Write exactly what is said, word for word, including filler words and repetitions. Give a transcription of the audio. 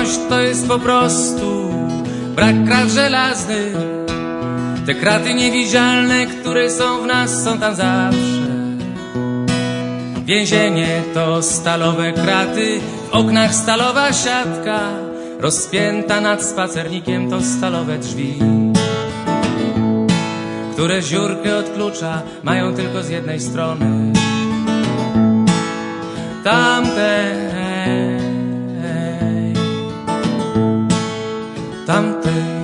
Wolność to jest po prostu brak krat żelaznych. Te kraty niewidzialne, które są w nas, są tam zawsze. Więzienie to stalowe kraty, w oknach stalowa siatka, rozpięta nad spacernikiem to stalowe drzwi, które dziurkę od klucza mają tylko z jednej strony. Tamte, tamte